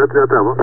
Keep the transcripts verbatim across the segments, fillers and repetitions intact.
Nivået tre tretti.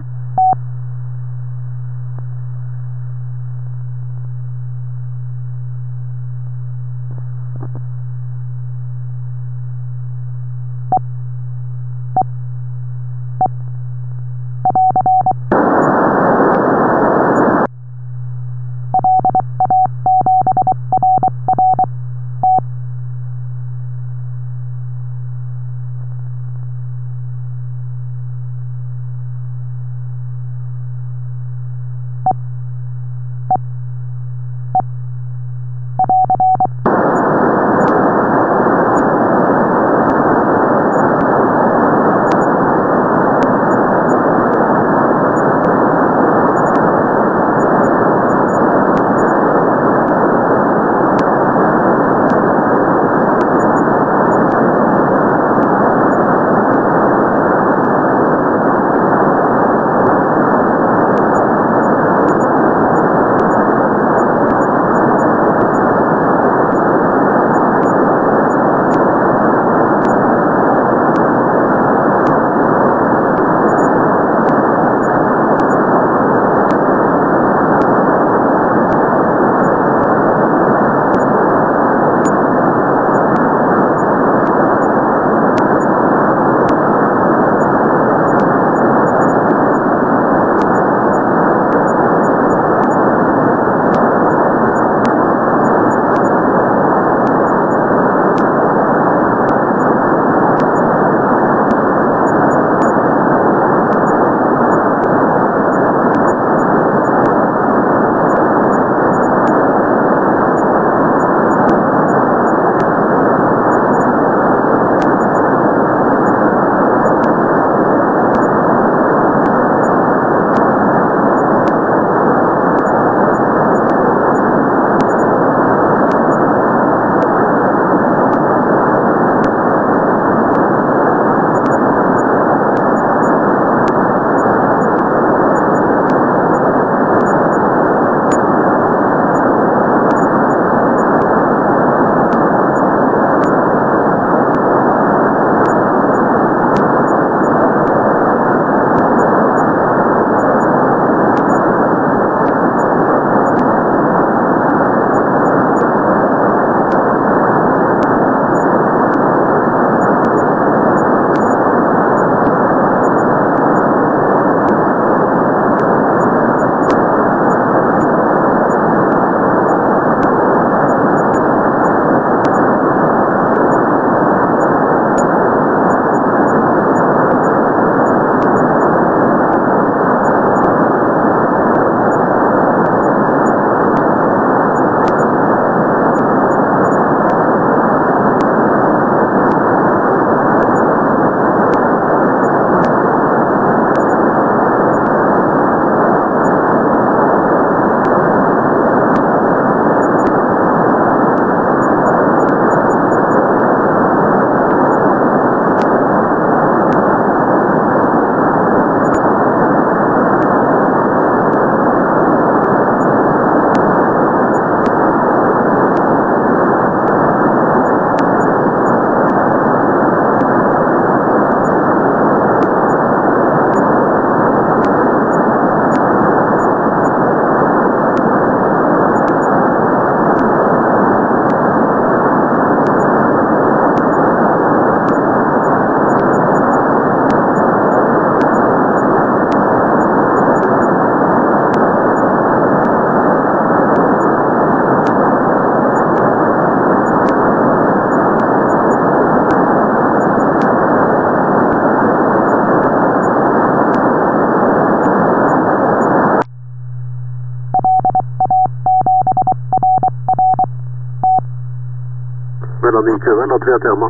Mellom ni køen og tre tema.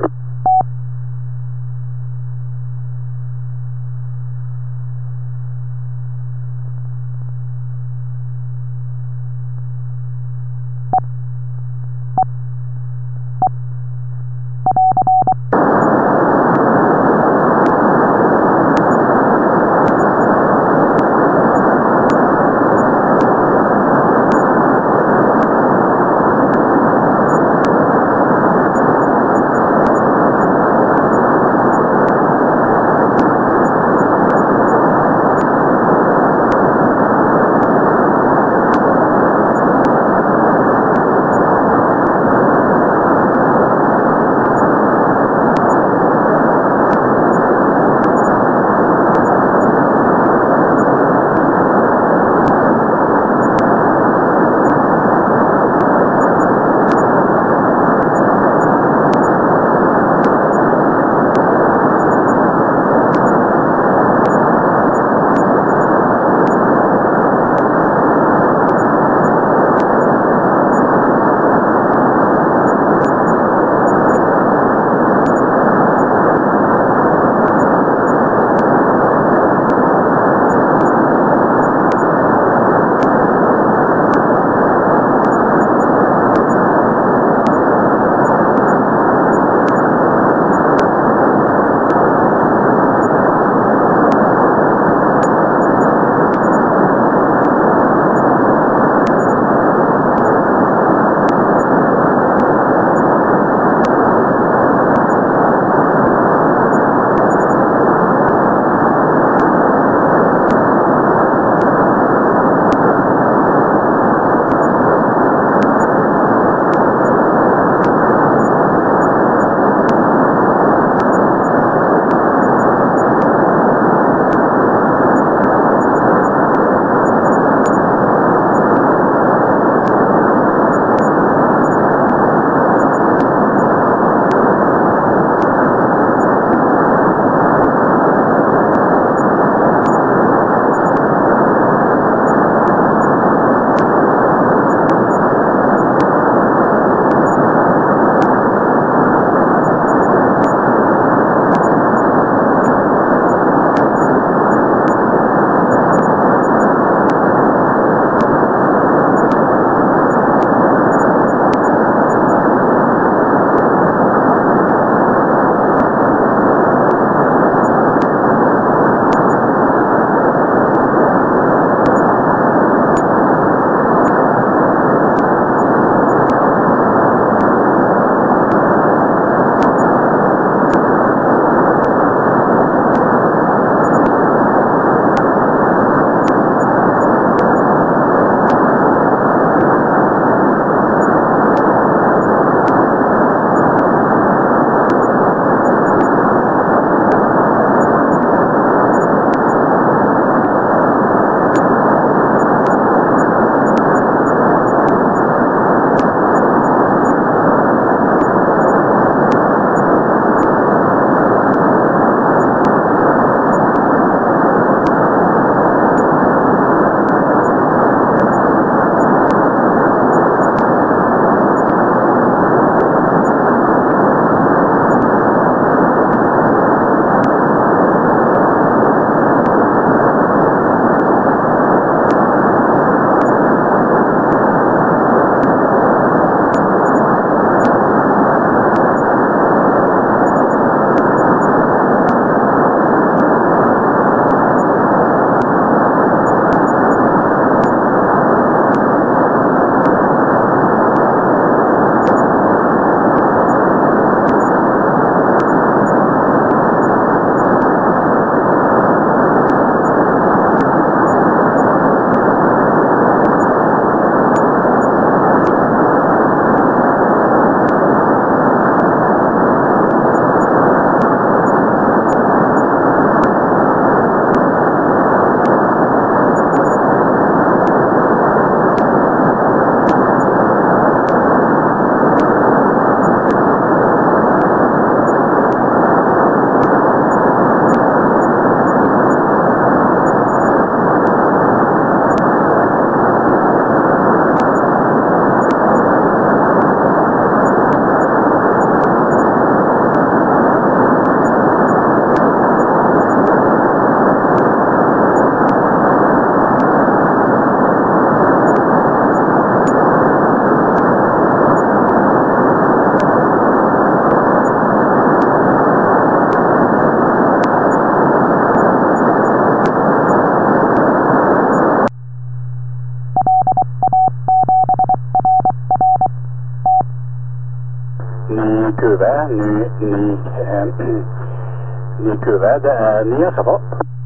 ny kurve, ny, ny, eh, ny kurve, det er ny S F A.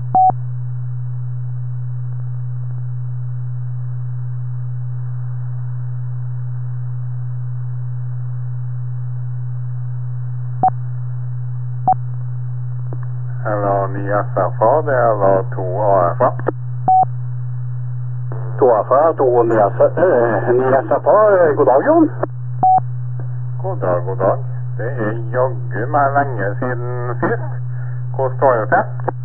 Eller ny S F A, det er da to A F A. To A F A, to ny S F A, eh, ny S F A, god dag, Jon. God dag, god dag. Det er jaggu meg lenge siden sist. Hvordan står det til?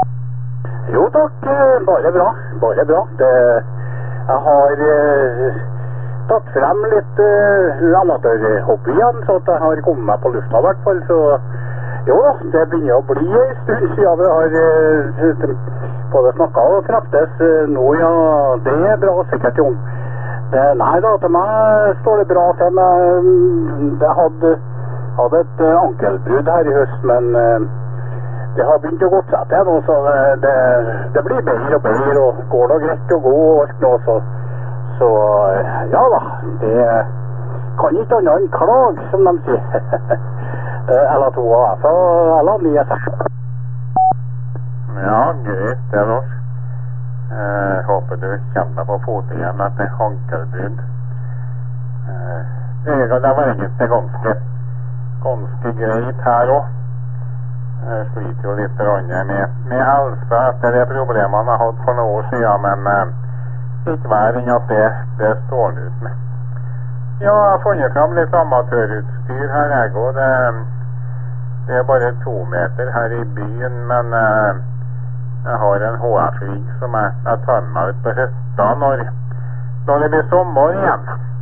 Jo takk, eh, bare bra, bare bra. Det, jeg har eh, tatt frem litt eh, amatørhobby igjen, så at jeg har kommet meg på lufta i hvert fall, så jo da, det begynner å bli en stund siden vi har eh, både snakket og treftes eh, nå, ja, det er bra sikkert, Jon. Det, nei da, til meg står det bra til meg. Jeg hadde, hadde et uh, ankelbrudd her i høst, men uh, det har begynt å gå seg til nå, så det, det, det blir bedre og bedre, og går det greit å gå og alt nå, så, så uh, ja da, det kan ikke annet enn klag, som de sier. Eller to A F A, eller nye S F A. Ja, greit, det er norsk. Jeg uh, håper du kommer deg på fot igjen etter hankelbrudd. Uh, det var egentlig ganske, ganske greit her også. Jeg sliter jo litt med, med helsa etter de problemene jeg hadde for noen år siden, men uh, ikke vær enn at det, det står ut med. Ja, jeg har funnet frem litt amatørutstyr her, jeg også. Det, det er bare to meter her i byen, men uh, jeg har en H F-rigg som jeg, jeg tar meg ut på høtta når, når det blir sommer igjen.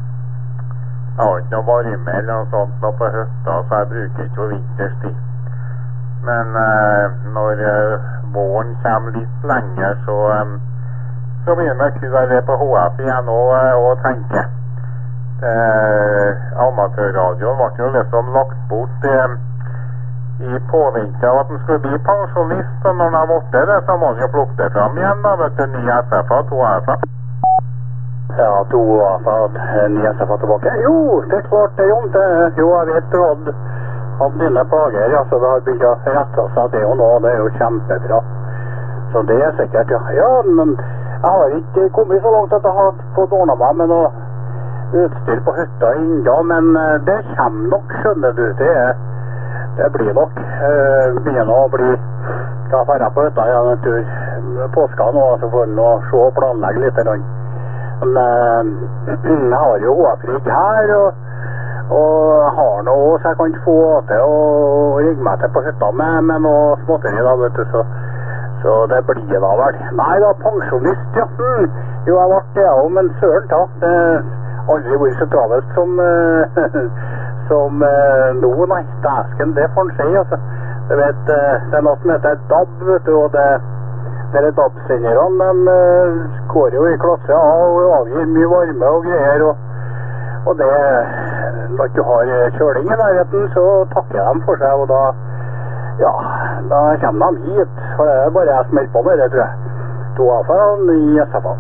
Jeg har ikke noe varme eller noe sånt noe på høtta, så jeg bruker ikke vinterstid. Men uh, når uh, våren kommer litt lenger, så, um, så begynner jeg å være på H F igjen og, og tenke. Uh, amatørradioen ble jo liksom lagt bort uh, i påvente av at den skulle bli pensjonist, og når den har vært det, så må den jo plukke det frem igjen da, vet du, ny S F A, to A F A. Ja, to A F A, ny S F A tilbake. Jo, det er klart det, Jon. Det, jo, jeg vet du hadde, hadde dine plager, ja, så det har begynt å rette seg det jo nå, det er jo kjempebra. Så det er sikkert, ja. Ja, men jeg har ikke kommet så langt at jeg har fått ordnet meg med noe utstyr på hytta enda, men det kommer nok, skjønner du, det er det blir nok uh, begynner å bli da får jeg på hytta igjen en tur påska nå, så får jeg nå se og planlegge litt men uh, jeg har jo H F-rigg her og, og har noe så jeg kan få til å rigge meg til på hytta med, med noe småtteri da, vet du, så, så det blir da vel nei da, pensjonist, ja mm. Jo, jeg ble det også, men søren da det har aldri vært så travelt som uh, som eh, nå, nei, dæsken, det får han si, altså. Du vet, eh, det er noe som heter D A B, vet du, og det, det er D A B-senderne, de eh, går jo i klasse A og avgir mye varme og greier, og, og det, når du har kjøling i nærheten, så takker de for seg, og da, ja, da kommer de hit, for det er bare jeg som melder på med det, tror jeg. To A F A og ny S F A.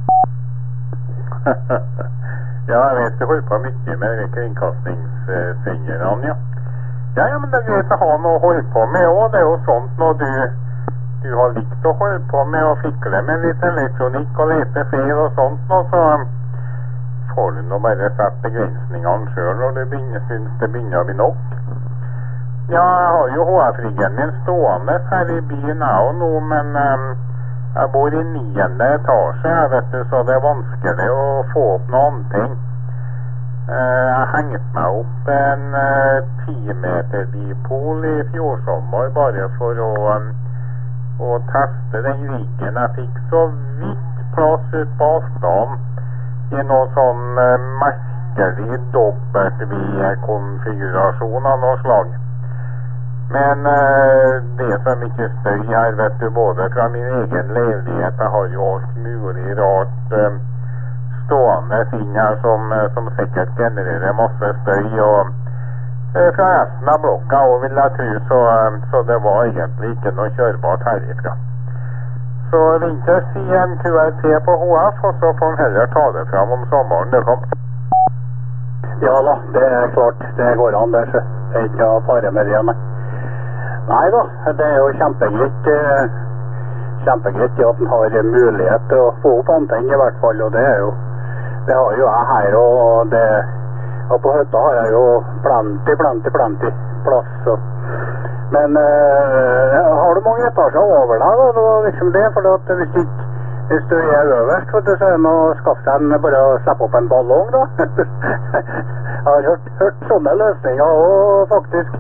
Ja, jeg vet du holder på mye med kringkastingssenderne, ja. Ja, ja, men det er greit å ha noe å holde på med også. Det er jo sånt når du, du har likt å holde på med å fikle med litt elektronikk og lete feil og sånt nå, så får du nå bare sett begrensningene selv når du begynner, synes det begynner å bli nok. Ja, jeg har jo H F-riggen min stående her i byen også nå, men um, jeg bor i niende etasje, vet du, så det er vanskelig å få opp noen ting. Uh, jeg hengt meg opp en ti meter dipol i fjor sommer, bare for å, um, å teste den riggen. Jeg fikk så vidt plass ut på avstand i noen sånn uh, merkelig dobbelt-V-konfigurasjon av noe slag. Men uh, det som ikke støy her, vet du, både fra min egen leilighet, jeg har jo alt mulig rart uh, stående inn her som, uh, som sikkert genererer masse støy, og uh, fra resten av blokka, og vil jeg tro, så, uh, så det var egentlig ikke noe kjørbart herifra. Så vinter si en Q R T på H F, og så får han heller ta det fram om sommeren det kom. Ja da, det er klart, det går an der, så. Det er ikke noe fare med det, nei. Nei da, det er jo kjempegreit, eh, kjempegreit ja, at den har mulighet til å få opp antennen i hvert fall, og det er jo, det har jo jeg her, og det, og på hytta har jeg jo plenty, plenty, plenty plass, så. Men eh, har du mange etasjer over deg da, det var liksom det, for at hvis ikke, hvis du er øverst, vet du, så er det noe å skaffe deg en, bare å slippe opp en ballong da. Jeg har hørt, hørt sånne løsninger også, faktisk.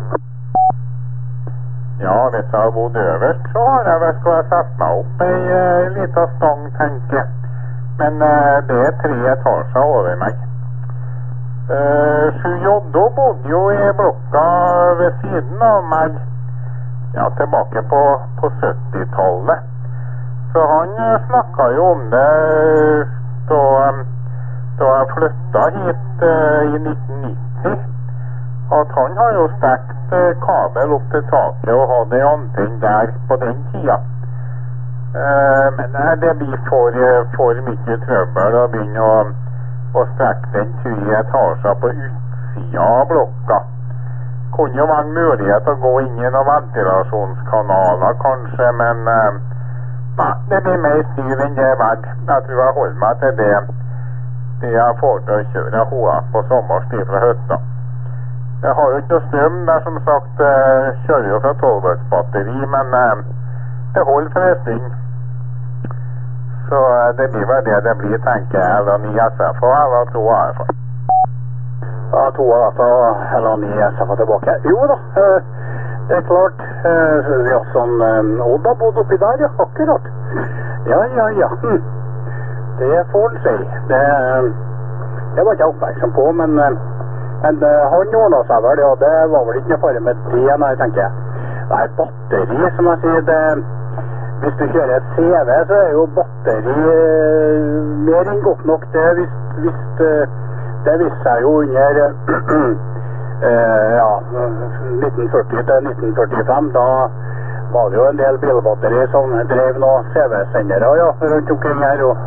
Ja, hvis jeg har bodd øverst, så har jeg vel skal jeg sette meg opp i uh, liten stang, tenker jeg. Men uh, det er tre etasjer over meg. Uh, Sju Joddo bodde jo i blokka ved siden av meg, ja, tilbake på, på syttitallet. Så han uh, snakket jo om det da, um, da jeg flyttet hit uh, i nitten nitti. At han har jo stekt uh, kabel opp til taket og hadde antenn der på den tida. Uh, men uh, det blir for, uh, for mye trøbbel å begynne å, å strekke den tre etasjer på utsida av blokka. Kunne jo være en mulighet å gå inn i noen ventilasjonskanaler kanskje, men uh, nei, det blir mer styr enn det er verdt. Jeg tror jeg holder meg til det, det jeg får til å kjøre H F på sommerstid fra høtta. Jeg har jo ikke noe strøm der, som sagt, uh, kjører jo fra tolv volts batteri, men uh, det holder for en stund. Så uh, det blir vel det det blir, tenker jeg, eller ni S F og eller to A F. Ja, to A F eller ni S F tilbake. Jo da, uh, det er klart, uh, ja, sånn uh, Odd har bodd oppi der, ja, akkurat. Ja, ja, ja, hm. Det får han si. Det, uh, det var ikke jeg oppmerksom på, men... Uh, Men uh, han ordnet seg vel, ja, det var vel ikke noe fare med det, nei, tenker jeg. Nei, batteri, som jeg sier, det, hvis du kjører et C V, så er jo batteri uh, mer enn godt nok. Det visste uh, det viste seg jo under uh, ja, nitten førti til nitten førtifem, da var det jo en del bilbatteri som drev noen C V-sendere, ja, rundt omkring her, og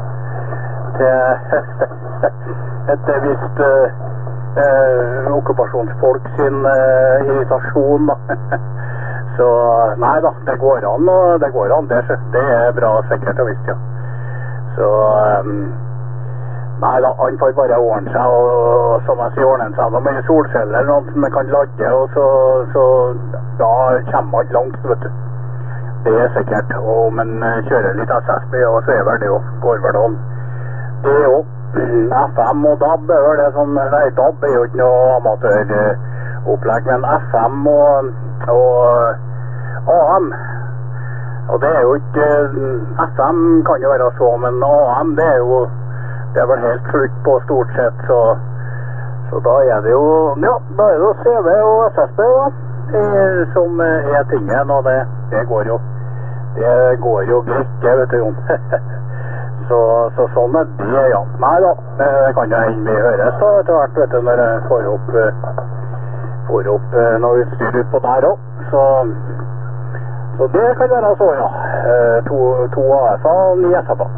til et visst... Uh, Eh, okkupasjonsfolk sin eh, irritasjon da. Så nei da, det går an, og det går an, det, det er bra sikkert og visst, ja. Så um, nei da, han får bare ordne seg, og, og som jeg sier, ordne seg noe med solceller, noe som man kan ladde, og så, så da kommer man langt, vet du. Det er sikkert, og men kjører litt S S B, og så er vel det jo, går vel an. Det er jo F M og D A B er vel det som, nei, D A B er jo ikke noe amatøropplegg, men F M og, og A M, og det er jo ikke, F M kan jo være så, men A M det er jo, det er vel helt slutt på stort sett, så, så da er det jo, ja, da er det jo C V og S S B da, som er tingen, og det, det går jo, det går jo greit, det vet du, Jon. Så, så sånn er det, ja. Nei da, det kan jo hende vi høres da, etter hvert, vet du, når jeg får opp, får opp noe utstyr ut på der også. Så, så det kan være så, ja. To, to A F og ni S F.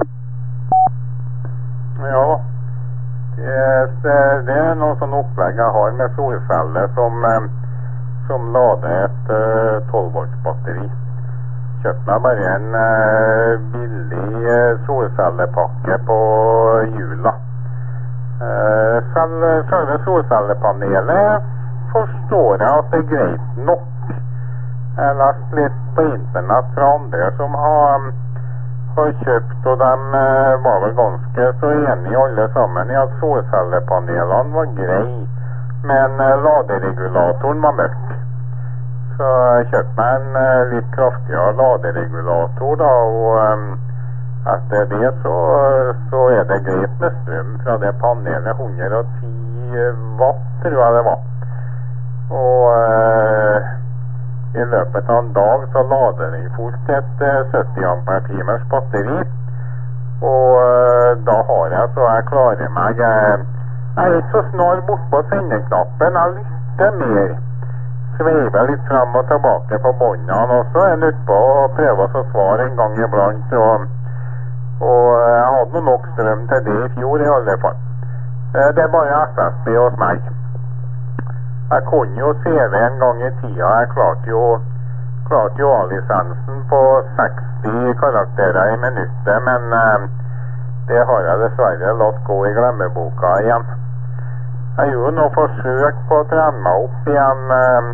Ja, det, det er noe sånn opplegg jeg har med solceller som, som lader et tolv volts batteri. Kjøpte meg bare en uh, billig uh, solcellepakke på jula. Uh, selv, selve solcellepanelet forstår jeg at det er greit nok. Jeg har lest litt på internett fra andre som har, har kjøpt, og de uh, var vel ganske så enige alle sammen i at solcellepanelene var grei, men uh, laderegulatoren var mørk. Så jeg kjøpte meg en uh, litt kraftigere laderegulator da, og um, etter det så, så er det greit med strøm fra det panelet, hundre og ti watt tror jeg det var. Og uh, i løpet av en dag så lader den fort et uh, sytti ampere-timers batteri, og uh, da har jeg så jeg klarer meg. Jeg, jeg er ikke så snar bort på sendeknappen, jeg lytter mer. Sveiver litt frem og tilbake på båndene, og så er jeg nødt på å prøve å svare en gang iblant, og, og jeg hadde nok strøm til det i fjor i alle fall. Det er bare S S B hos meg. Jeg kunne jo C V en gang i tida. Jeg klarte jo, klarte jo A-lisensen på seksti karakterer i minuttet, men eh, det har jeg dessverre latt gå i glemmeboka igjen. Jeg gjorde noe forsøk på å trene meg opp igjen eh,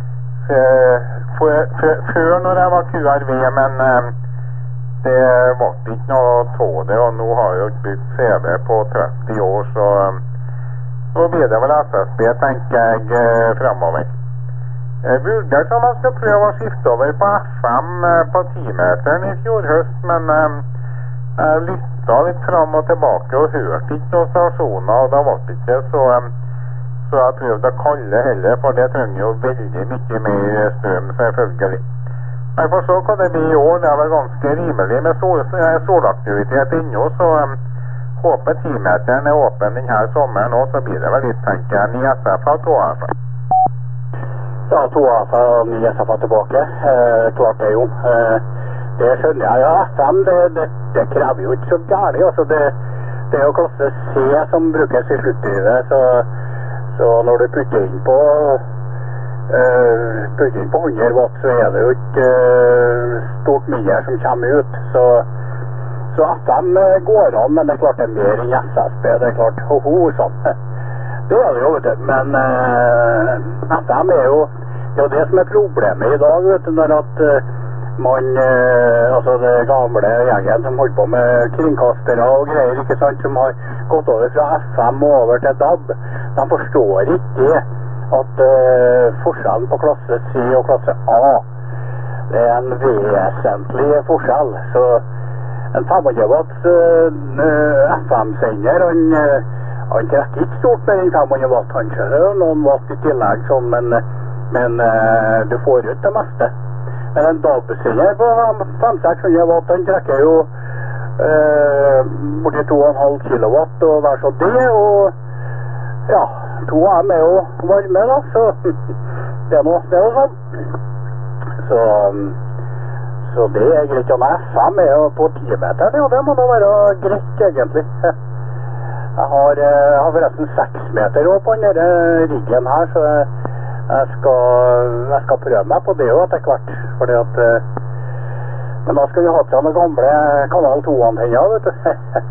for, for, før når jeg var Q R V, men eh, det ble ikke noe av det, og nå har jeg jo bytt C V på tretti år, så eh, nå blir det vel S S B, tenker jeg, eh, fremover. Jeg vurderte om jeg skal prøve å skifte over på F M eh, på ti-meteren i fjor høst, men eh, jeg lyttet litt fram og tilbake og hørte ikke noen stasjoner, og da ble det ikke så, um, så jeg prøvde å kalle heller, for det trenger jo veldig mye mer strøm, selvfølgelig. Jeg får se hva det blir i år. Det er vel ganske rimelig med sol, solaktivitet inne, så um, håper ti-meteren er åpen denne sommeren, og så blir det vel litt, tenker jeg, ni S F og to A F. Ja, to A F og ni S F tilbake. Eh, klart det, jo. Eh, Det skjønner jeg. Ja, F M, det, det, det krever jo ikke så gærlig. Altså, det, det er jo klasse C som brukes i sluttlivet, så, så når du putter inn på uh, putter inn på hundre watt, så er det jo ikke uh, stort mye som kommer ut. Så, så F M går an, men det er klart det er mer enn S S B. Det er klart, ho-ho, sånn. Det er det jo, vet du. Men uh, F M er jo, det er jo det som er problemet i dag, vet du, når at uh, man, eh, altså det gamle gjengen som holdt på med kringkastere og greier, ikke sant, som har gått over fra F M og over til D A B, de forstår ikke at eh, forskjellen på klasse C og klasse A, det er en vesentlig forskjell. Så en fem hundre watts eh, F M-sender, han, han trekker ikke stort mer enn fem hundre watt, han kjører noen watt i tillegg, sånn, men, men eh, du får ut det meste. Men en D A B-sender på fem til seks hundre watt, den trekker jo eh, borti to komma fem kilowatt og hver så det, og ja, to av dem er jo varme da, så det er noe, det er noe sånn. Så, så det er greit. Ja, men F M er jo på ti-meteren, og det må da være greit egentlig. Jeg har, jeg har forresten seks meter også på denne riggen her, så jeg Jeg skal, jeg skal prøve meg på det jo etter hvert, fordi at, men da skal vi ha til noen gamle kanal to-antenner, vet du.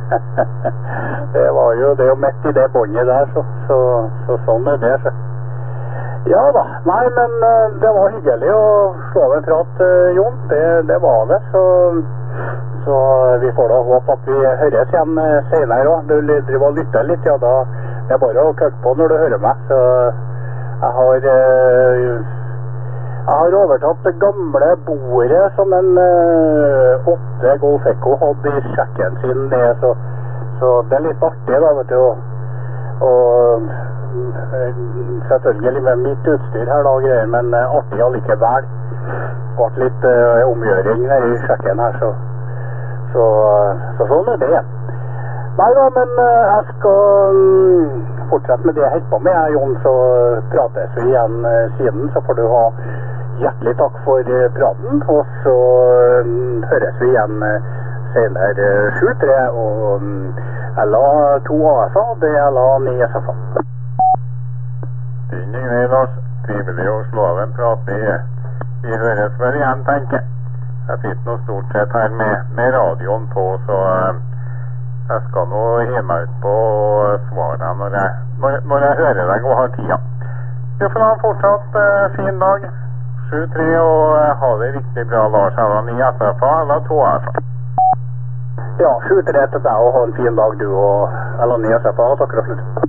Det var jo, det er jo midt i det båndet der, så, så, så sånn er det. Så. Ja da, nei, men det var hyggelig å slå av en prat, Jon, det, det var det, så, så vi får da håpe at vi høres igjen senere også. Du driver og lytter litt, ja da, det er bare å køkke på når du hører meg, så Jeg har, eh, jeg har overtatt det gamle bordet som en eh, åtte Golf Echo hadde i sjekken sin ned, så, så det er litt artig da, vet du, og, og selvfølgelig med mitt utstyr her da, greier, men eh, artig allikevel. Det ble litt eh, omgjøring der i sjekken her, så, så, så sånn er det. Nei da, men eh, jeg skal um, fortsette med det jeg helt på med, Jon, så prates vi igjen uh, siden, så får du ha hjertelig takk for uh, praten, og så um, høres vi igjen uh, senere uh, sju tre, og um, L A to A F A, det er L A ni S F A. Det er ingen vei, Lars. Trivelig å slå av en prat. Vi, vi høres vel igjen, tenker jeg. Jeg sitter noe stort sett her med, med radioen på, så uh, jeg skal nå hive meg ut på og svare deg når jeg, når, når jeg hører deg og har tida. Vi får ha en fortsatt uh, fin dag. sju tre og uh, ha det riktig bra, Lars. L A ni S F A eller to A F A? Ja, sju tre til deg og ha en fin dag du og L A ni S F A. Takk for slutt.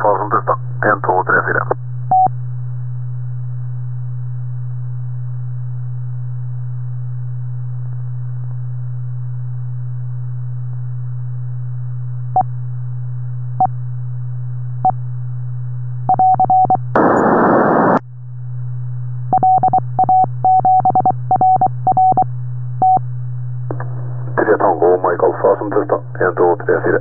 Alfa som testet. en, to, tre, fire. tre Tango Mike Alfa som testet. en, to, tre, fire.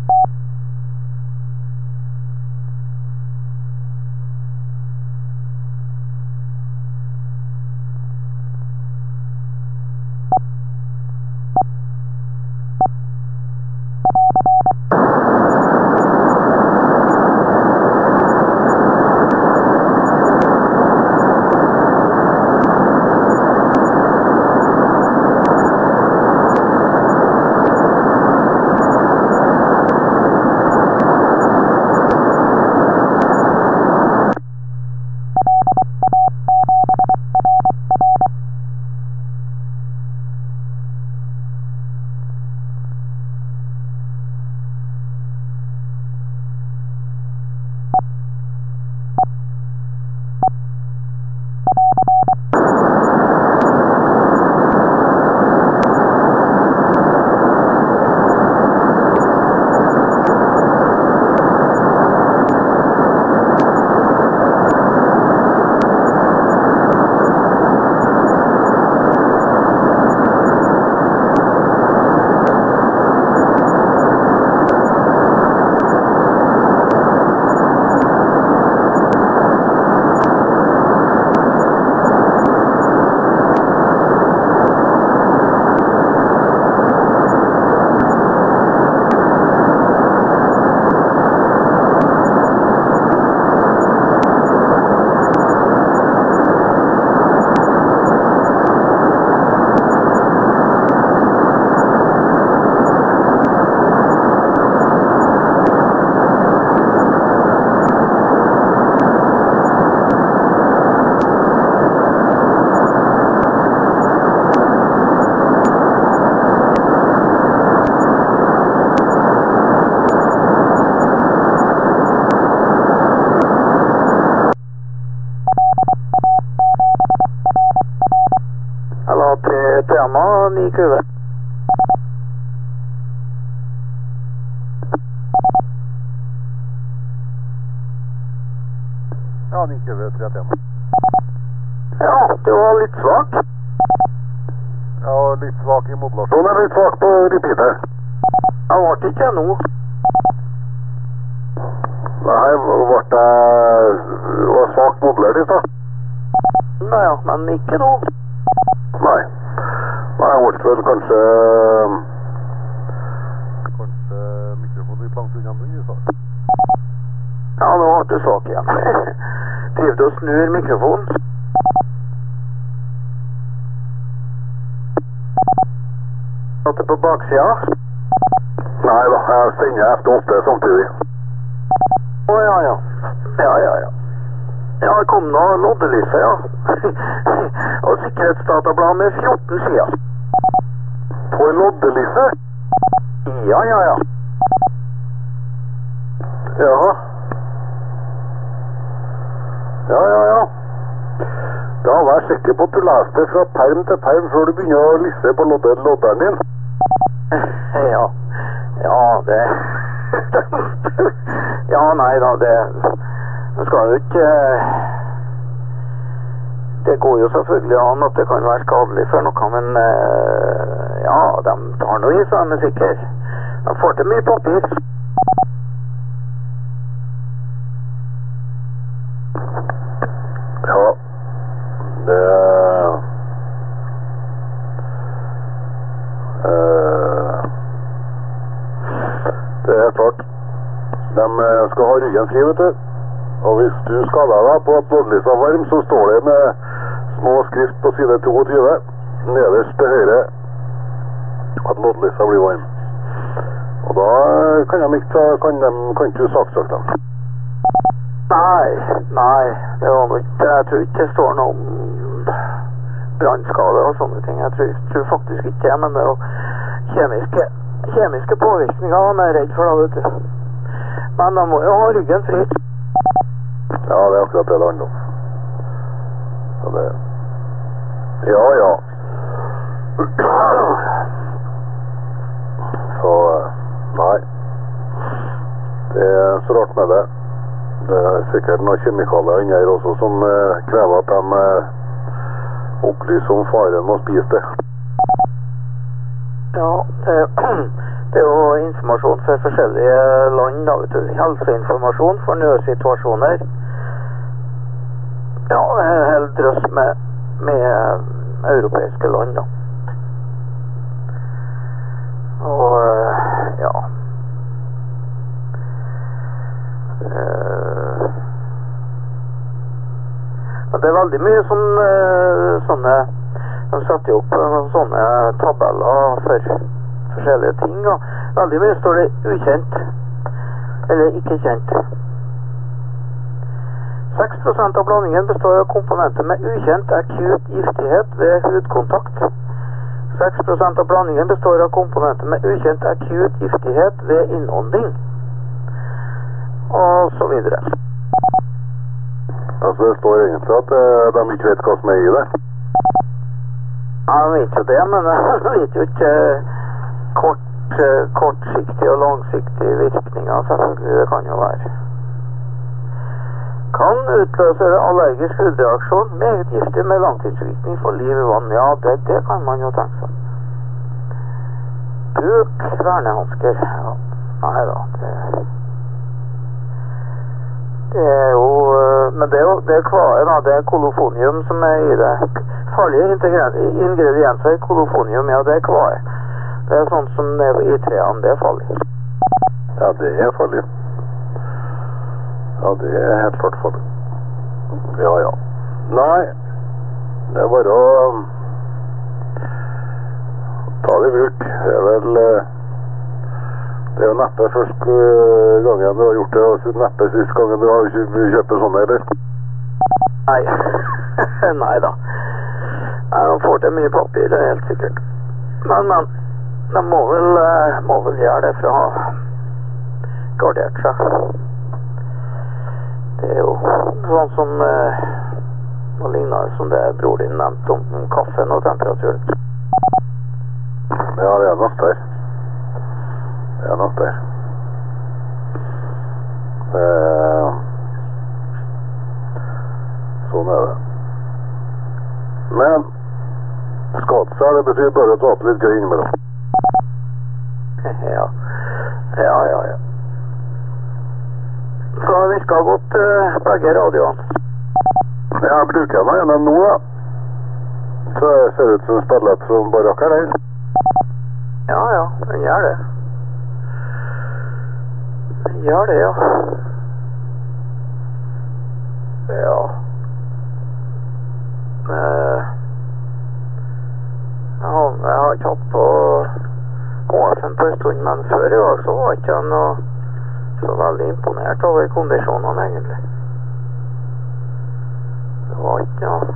Tema ni kule. Ja, ni kule, tre Tema. Ja, det var litt svak. Ja, litt svak i modulasjon, eller litt svak på repeater? Jeg ble ikke nå. Nei, ble det var svakt modulert i stad? Nei, ja, men ikke nå. Nei. Nei, jeg ble vel kanskje kanskje mikrofonen litt langt unna munnen i stad. Ja, nå ble du svak igjen. Driver du og snur mikrofonen? Satt det på baksida? Nei da, jeg sender efter åtte samtidig. Å, ja, ja. Ja, ja, ja. Ja, det kom nå loddelyset, ja. Og sikkerhetsdatablad med fjorten sider. På loddelyset? Ja, ja, ja. Jaha. Ja, ja, ja. Da vær sikker på at du leser det fra perm til perm før du begynner å lisse på lodder, lodderen din. Ja. Ja, det... Ja, nei da, det... Nå skal jo ikke... Det går jo selvfølgelig an at det kan være skadelig for noe, men ja, de tar noe i seg, men sikkert. De får til mye papir. Ja, det... Uh, det er klart. De skal ha ryggen fri, vet du. Og hvis du skader deg på at loddelyset er varm, så står det med små skrift på side tjueto, nederst til høyre, at loddelyset blir varm. Og da kan de ikke, kan de, kan ikke du saksøke dem. Nei, nei, det var noe ikke, jeg tror ikke det står noe om brannskade og sånne ting. Jeg tror, tror faktisk ikke det, men det er jo kjemiske, kjemiske påvirkninger man er redd for da, vet du. Men da må jo ha ryggen fri. Ja, det er akkurat det det handler om. Så det... Ja, ja. Så, nei. Det er så rart med det. Det er sikkert noen kjemikalier inne her også som eh, krever at de eh, opplyser om faren med å spise det. Ja, det er, det er jo informasjon for forskjellige land, da, vet du. Helseinformasjon for nødsituasjoner. Ja, det er en hel drøss med, med europeiske land, da. Og, ja... Uh, det er veldig mye sånn, uh, sånne de setter jo opp uh, sånne tabeller for forskjellige ting, og veldig mye står det ukjent eller ikke kjent. Seks prosent av blandingen består av komponenter med ukjent akut giftighet ved hudkontakt. Seks prosent av blandingen består av komponenter med ukjent akut giftighet ved innånding, og så videre. Altså det står egentlig at uh, de ikke vet hva som er i det. Ja, de vet jo det, men de vet jo ikke kort, uh, kortsiktig og langsiktig virkninger, selvfølgelig. Det kan jo være. Kan utløse allergisk hudreaksjon, meget giftig med langtidsvirkning for liv i vann. Ja, det, det kan man jo tenke seg. Bruk vernehansker. Ja, nei da, det... Det er jo, men det er jo, det er kvae da, det er kolofonium som er i det. Farlige ingredienser, kolofonium, ja, det er kvae. Det er sånt som det er i treene, det er farlig. Ja, det er farlig. Ja, det er helt klart farlig. Ja, ja. Nei, det er bare å ta det i bruk. Det er vel... Det er jo neppe første gangen du har gjort det, og neppe siste gangen du har kjøpt sånne, eller? Nei, nei da. Nei, de får til mye papir, det er helt sikkert. Men, men, de må vel, må vel gjøre det for å ha gardert seg. Det er jo sånn som, noe lignende som det bror din nevnte om, om kaffen og temperaturen. Ja, det er nok der. Det er nok der. Eh, sånn er det. Men skade seg, det betyr bare å ta opp litt gøy innimellom. Ja, ja, ja, ja. Så vi skal godt uh, begge radioene. Jeg bruker den gjennom nå, da. Så det ser ut som spillet som barakker der. Ja, ja, den gjør det. Den gjør det, ja. Ja. Uh, ja, jeg har ikke hatt på H F-en på en stund, men før i dag så var ikke jeg noe så veldig imponert over kondisjonene, egentlig. Det var ikke noe...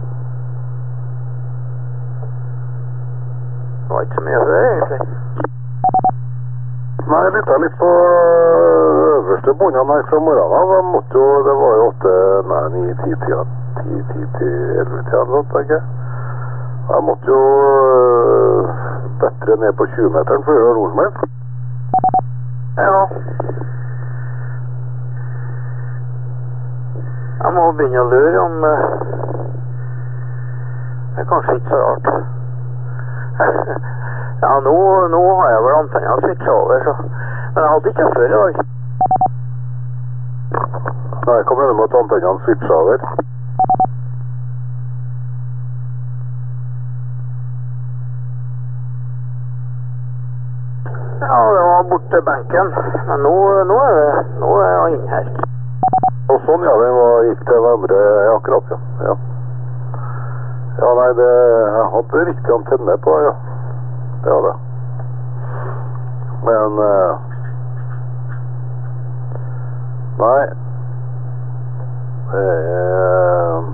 Det var ikke så mye å høre, egentlig. Nei, jeg lyttet litt på øverste båndene her fra morgenen av. Jeg måtte jo, det var jo åtte, nei, ni, ti, ti, ti, ti til elleve til eller noe, tenker jeg. Jeg måtte jo øh, bedre ned på tjue meteren for å gjøre noe som helst. Ja. Jeg må begynne å lure om... Uh, det er kanskje ikke så rart. Ja, nå, nå har jeg vel antenna switchet over, så... Men jeg hadde ikke før i dag. Nei, hva mener du med at antenna switchet over? Ja, det var bort til benken. Men nå, nå er det... Nå er jeg inne her. Og sånn, ja, det var, gikk til andre akkurat, ja. Ja, ja nei, det... Jeg hadde riktig antenne på, ja. Det var det. Men... Uh, nei. Det uh,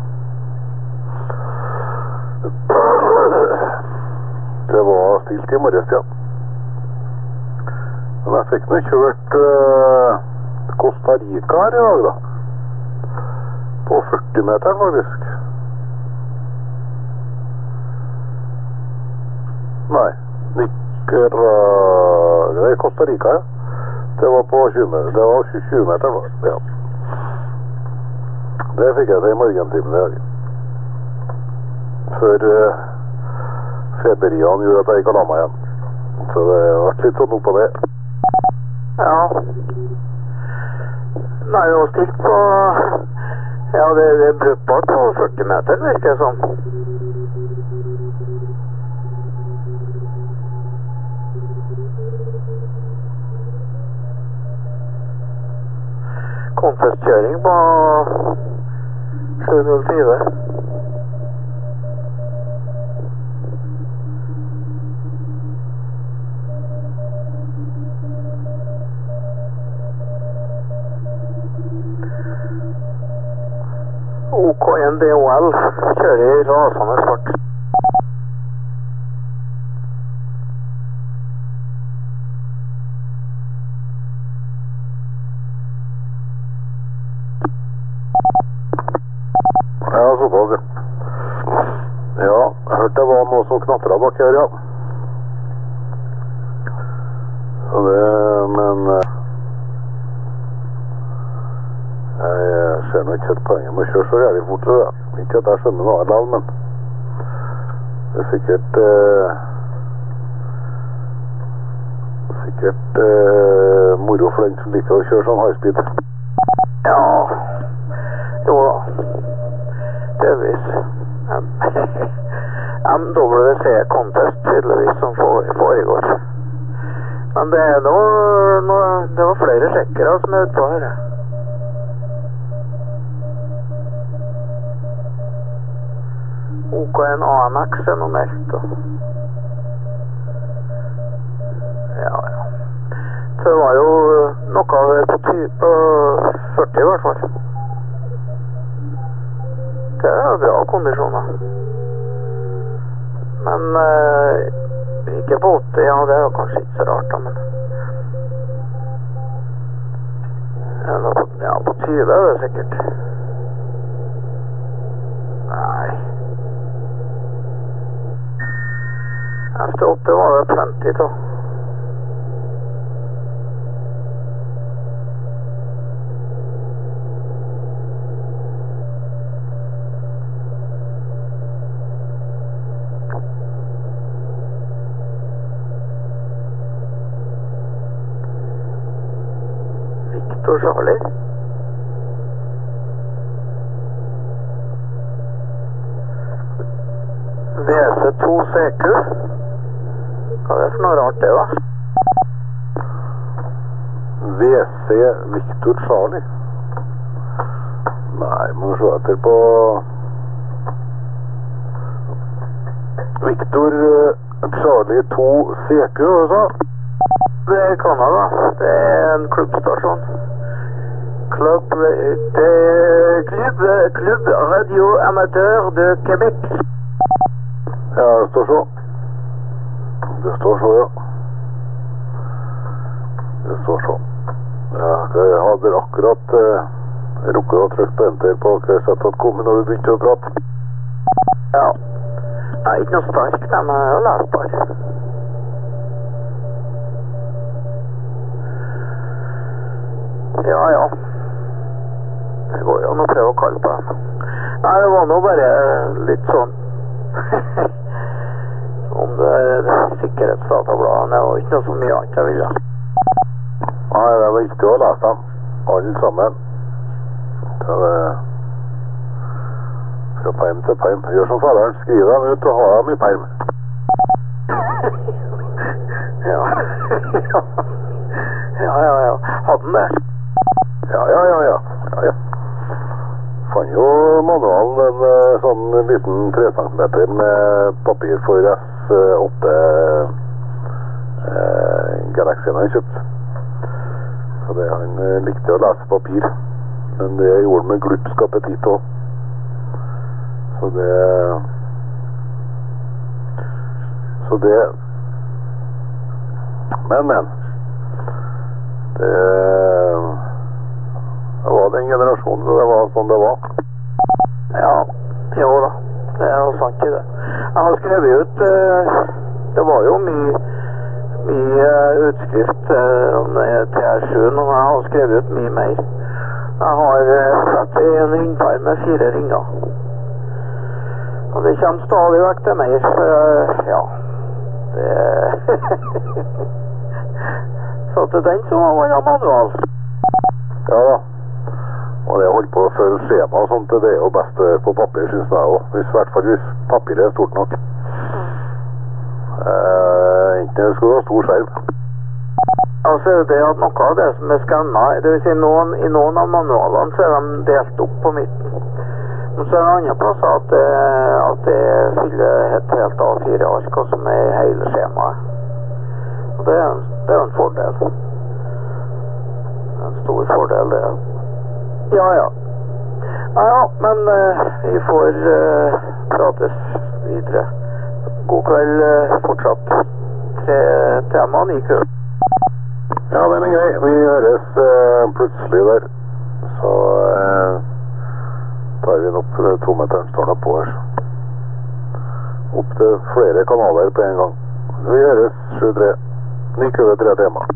Det var stilt i morges, ja. Men jeg fikk nå kjørt uh, Costa Rica her i dag da. På førti meter faktisk. Nei, Nicaragua, det er Costa Rica, ja. Det var på tjue meter, det var tjue meter, ja. Det fikk jeg til i morgentimen i dag. Før uh, feberian gjorde at jeg ikke la meg igjen. Så det har vært litt sånn opp på det. Ja. Nei, det var stilt på... Ja, det, det er brukbart på førti meter, virker det som. Contestkjøring på sju null fire. O K en D O L kjører i rasende fart. Ja, såpass, ja. Ja, jeg hørte det var noe som knatret bak her, ja. Så det, men... Jeg ser nå ikke et poenget med å kjøre så jævlig fort til det. Ikke at jeg skjønner noe av, men det er sikkert eh, sikkert eh, moro for den som liker å kjøre sånn high speed. Ja, jo da, delvis. M W C Contest tydeligvis som foregår. Men det er noe, noe, det var flere sjekkere som er ute på her. O K en A M X er noe meldt. Ja, ja. Det var jo noe på type førti i hvert fall. Det er bra kondisjoner. Men eh, ikke på åtti, ja, det er kanskje ikke så rart da, men ja, på tjue er det sikkert. Nei. Efter åtte var det plenty da. Victor Charlie. V C to C Q. Hva er det for noe rart det da? V C Victor Charlie. Nei, må du se etter på Victor Charlie to C Q, altså. Det er Canada. Det er en klubbstasjon. Klubb, det er klubb, klubb Radio Amatør de Quebec. Ja, det står så. Det står så, ja. Det står så. Ja, jeg hadde akkurat eh, rukket å trykke på enter på hva jeg sett at kom når du begynte å prate. Ja. Nei, ikke noe sterk, det er å lese bare. Ja, ja. Det går jo an å prøve å kalle på det. Nei, det var nå bare litt sånn om det er sikkerhetsdatabladene og ikke noe så mye annet jeg ville. Nei, det var viktig å lese dem, alle sammen. Så det fra perm til perm. Gjør som faderen, skriv dem ut og ha dem i perm. Ja, ja, ja, ja. Hadde den det? Ja, ja, ja, ja. Ja, ja. Fann jo manualen en sånn liten tre centimeter med papir for S åtte eh, Galaxien han kjøpt. Så det han likte å lese papir. Men det gjorde han med glupsk appetitt også. Så det Så det Men, men det sånn det var. Ja, jo da. Det er noe sant i det. Jeg har skrevet ut, eh, det var jo mye, mye eh, utskrift eh, om det T R sju, og jeg har skrevet ut mye mer. Jeg har eh, satt i en ringfær med fire ringer. Og det kommer stadig vekk til mer, for eh, ja, det så til den så var det manual. Ja da. Og det å holde på å følge skjema og sånt, det er jo best på papir, synes jeg også. Hvis, I hvert fall hvis papiret er stort nok. Eh, ikke det skal ha stor skjerm. Altså det at noe av det som er skannet, det vil si noen, i noen av manualene så er de delt opp på midten. Men så er det andre plasser at det, at det fyller et helt A fire ark, og som er hele skjemaet. Og det er, en, det er en fordel. En stor fordel det. Ja, ja. Ja, ja, men uh, vi får uh, prates videre. God kveld uh, fortsatt. Tre temaen i kø. Ja, den er grei. Vi høres uh, plutselig der. Så uh, tar vi opp uh, tometeren står på her. Opp til flere kanaler på en gang. Vi høres sju tre. Ni kø tre tema.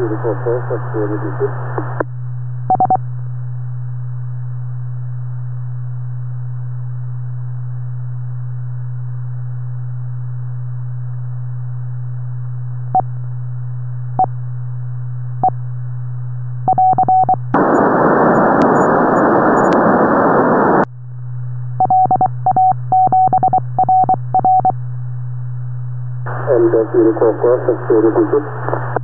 fire K K, seks fire Diesel. L D fire K K, seks fire Diesel.